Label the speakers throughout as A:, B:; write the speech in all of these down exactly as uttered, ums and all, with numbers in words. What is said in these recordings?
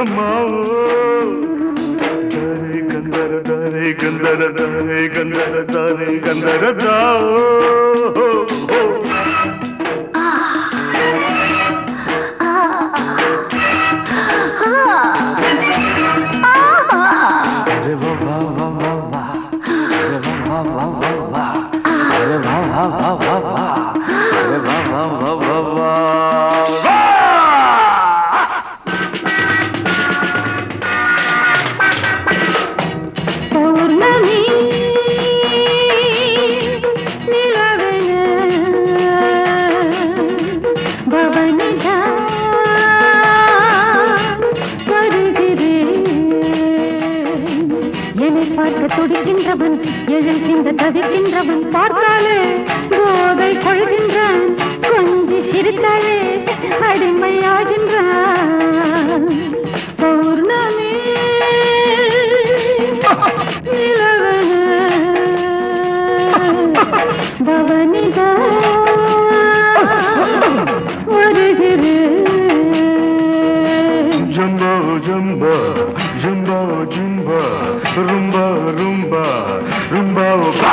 A: ஜம்மா தாரே கந்தர தாரே கந்தர தாரே கந்தர தாரே கந்தர தாரே
B: துடிக்கின்றவன் எழுகின்ற தவிக்கின்றவன் பார்த்தாலே போதை கொள்கின்றான் கொஞ்சி சிரித்தாலே அடிமையாகின்றான் பௌர்ணமி நிலவன பவனிதா வருகிறேன்
A: ஜம்பா ஜம்பா ஜம்பா ஜம்பா rumba rumba rumba ba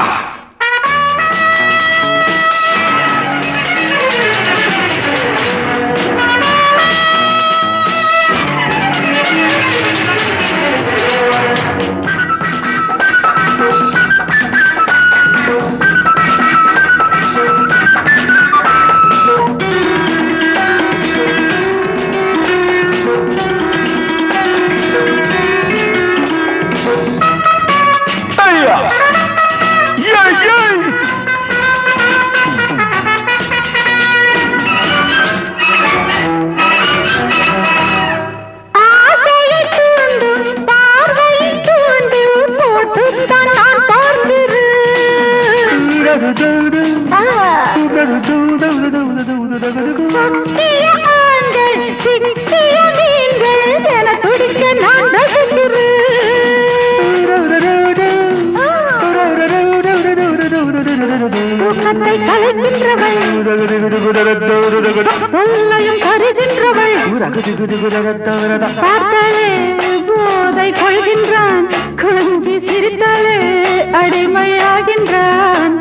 B: பார்த்தாலே போதை கொள்கின்றான் கொஞ்சி சிரித்தாலே அடிமையாகின்றான்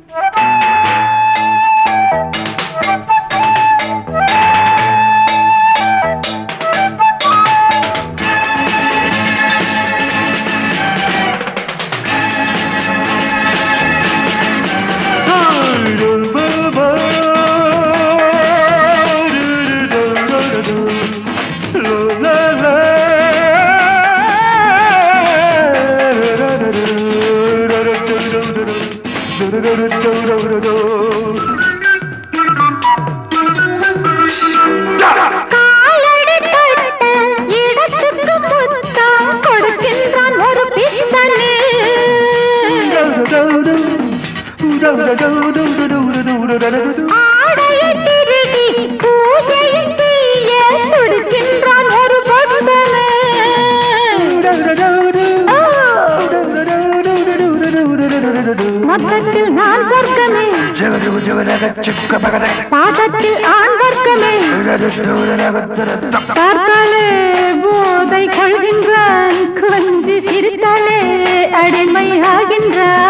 B: மொத்தத்தில் நான் சொர்க்கமே பாதத்தில் ஆண் வர்க்கமே பார்த்தாலே போதை கொள்கின்றான் கொஞ்சி சிரித்தாலே அடிமையாகின்றான்